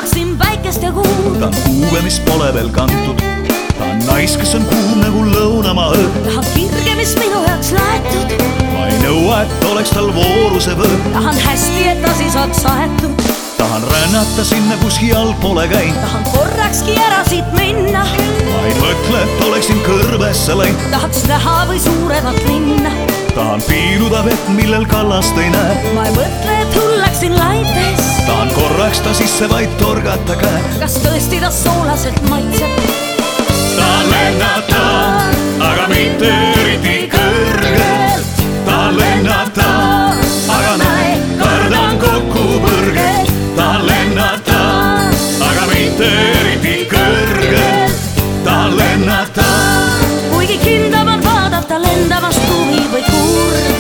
tahaksin päikest ja kuud. ta on kuue, mis pole veel kantud. ta on nais, kes on kuum nagu lõunamaa õhk. tahan kirge, mis minu jaoks laetud. ma ei nõua, et oleks tal vooruse võõr. tahan hästi, et asi saaks saetud. tahan rännata sinna, kus jalg pole käinud. tahan korrakski ära siit minna. ma ei mõtle, et oleksin kõrbesse läinud. tahaks näha või suuremat linna. tahan piiluda vett, millel kallast ei näe. ma ei mõtle, et hullaksin laites. tahan korraks ta sisse vaid torgata käe. kas tõesti ta soolaselt maitseb? tahan lennata, aga mitte eriti kõrgelt. tahan lennata, aga näe, kardan kokkupõrget. tahan lennata, aga mitte eriti kõrgelt. tahan lennata, kuigi kindlam on vaadata lendamas tuvi või kurge.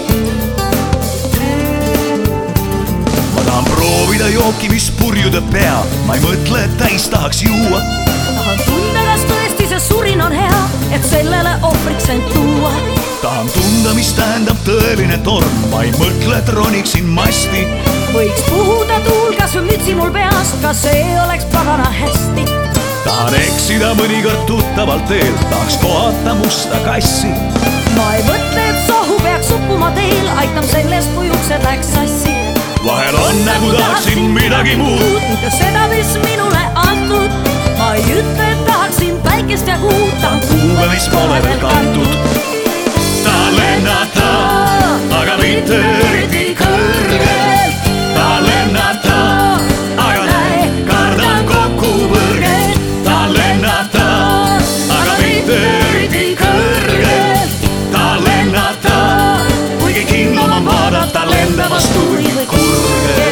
ma tahan proovida jooki, mis purjude pea. ma ei mõtle, et täis tahaks juua. tahan tunda, kas tõesti see surin on hea, et sellele ohvriks end tuua. tahan tunda, mis tähendab tõeline torm. ma ei mõtle, et roniksin masti. võiks puhuda tuul kas või mütsi mul peast, kas see oleks pagana hästi. tahan eksida mõnikord tuttaval teel, tahaks kohata musta kassi. ma ei mõtle, et sohu peaks uppuma teel, aitab sellest, kui uksed läks sassi. vahel on nagu tahaksin midagi muud. mitte seda, mis minule antud. ma ei ütle, et tahaksin päikest ja kuud, tahan kuue, mis pole veel kantud. tahan lennata, aga mitte eriti kõrgelt. tahan lennata, aga näe, kardan kokkupõrget. tahan lennata, aga mitte eriti kõrgelt. tahan lennata, kuigi kindlam on vaadata lendamas tuvi või kurge.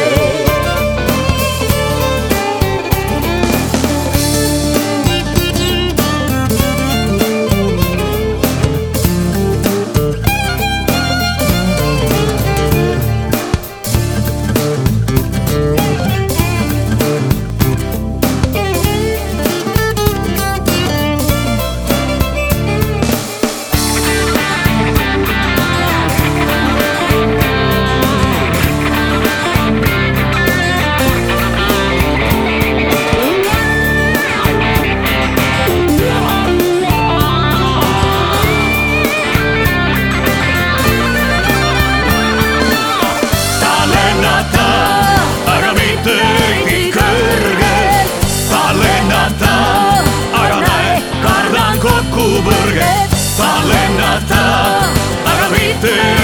kokkupõrget. tahan lennata, aga mitte